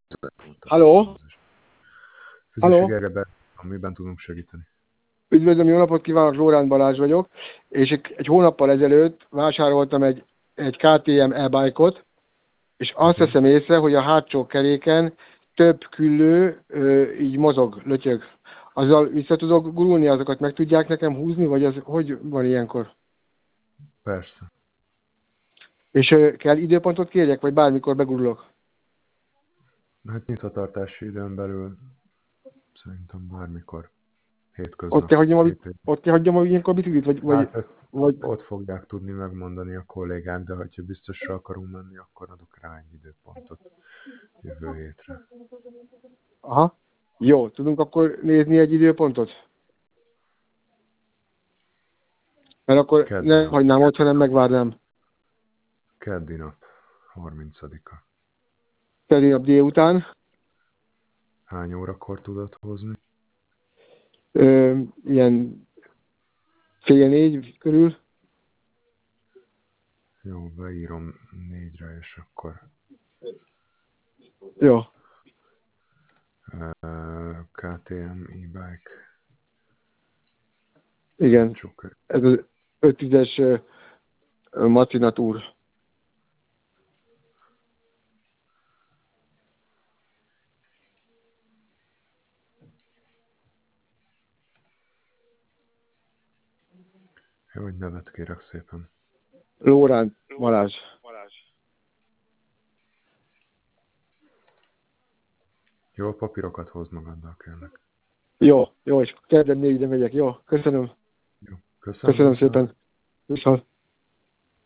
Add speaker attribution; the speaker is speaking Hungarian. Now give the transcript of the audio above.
Speaker 1: Halló?
Speaker 2: Füzesi
Speaker 1: Halló?
Speaker 2: Gergely, amiben tudunk segíteni?
Speaker 1: Üdvözlöm, jó napot kívánok, Lórán Balázs vagyok, és egy hónappal ezelőtt vásároltam egy KTM e-bike-ot, és azt veszem észre, hogy a hátsó keréken több küllő így mozog, lötyög. Azzal vissza tudok gurulni, azokat meg tudják nekem húzni, vagy az hogy van ilyenkor?
Speaker 2: Persze.
Speaker 1: És kell időpontot kérjek, vagy bármikor begurulok?
Speaker 2: Hát nyitvatartási időn belül szerintem bármikor,
Speaker 1: Ott
Speaker 2: hétköznap.
Speaker 1: kell hagyjam a ilyenkor biciklit,
Speaker 2: Hát ezt
Speaker 1: vagy...
Speaker 2: ott fogják tudni megmondani a kollégák, de ha biztosra akarunk menni, akkor adok rá egy időpontot jövő hétre.
Speaker 1: Aha. Jó, tudunk akkor nézni egy időpontot? Mert akkor
Speaker 2: Keddi
Speaker 1: nem
Speaker 2: nap.
Speaker 1: hagynám ott, hanem megvárnám.
Speaker 2: Keddi nap, 30-a.
Speaker 1: Pedig a délután.
Speaker 2: Hány órakor tudod hozni?
Speaker 1: Ilyen 3:30 körül.
Speaker 2: Jó, beírom 4-re, és akkor
Speaker 1: Jó.
Speaker 2: KTM e-bike.
Speaker 1: Igen. Ez az 5-10-es Macina Tour.
Speaker 2: Jó, hogy nevet kérek szépen.
Speaker 1: Lórán Balázs.
Speaker 2: Jó, a papírokat hozd magaddal, kérlek.
Speaker 1: Jó, és kedden 4-re megyek. Jó, köszönöm.
Speaker 2: Jó, köszönöm,
Speaker 1: Köszönöm
Speaker 2: viszont.
Speaker 1: szépen. Viszont.